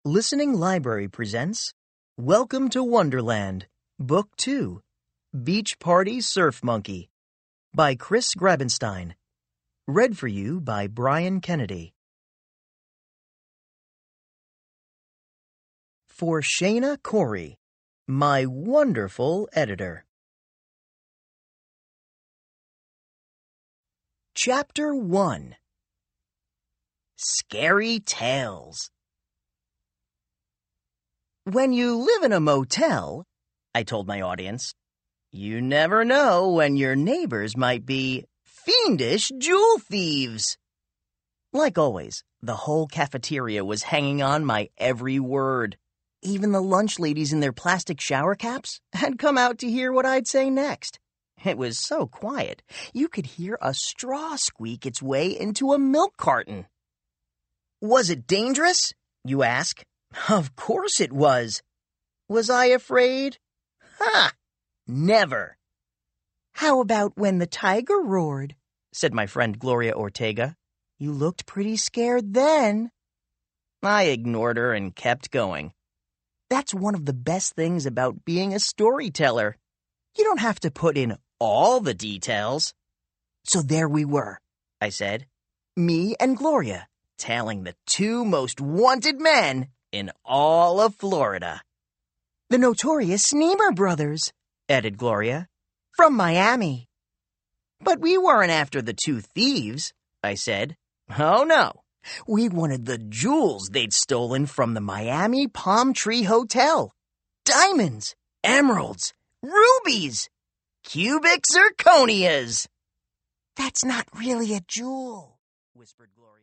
Listening Library presents Welcome to Wonderland, Book 2, Beach Party Surf Monkey, by Chris Grabenstein. Read for you by Brian Kennedy. For Shayna Corey, my wonderful editor. Chapter 1. Scary Tales. When you live in a motel, I told my audience, you never know when your neighbors might be fiendish jewel thieves. Like always, the whole cafeteria was hanging on my every word. Even the lunch ladies in their plastic shower caps had come out to hear what I'd say next. It was so quiet, you could hear a straw squeak its way into a milk carton. Was it dangerous? You ask. Of course it was. Was I afraid? Ha! Never. How about when the tiger roared? Said my friend Gloria Ortega. You looked pretty scared then. I ignored her and kept going. That's one of the best things about being a storyteller. You don't have to put in all the details. So there we were, I said. Me and Gloria, tailing the two most wanted men in all of Florida. The notorious Sneemer brothers, added Gloria, from Miami. But we weren't after the two thieves, I said. Oh, no. We wanted the jewels they'd stolen from the Miami Palm Tree Hotel. Diamonds, emeralds, rubies, cubic zirconias. That's not really a jewel, whispered Gloria.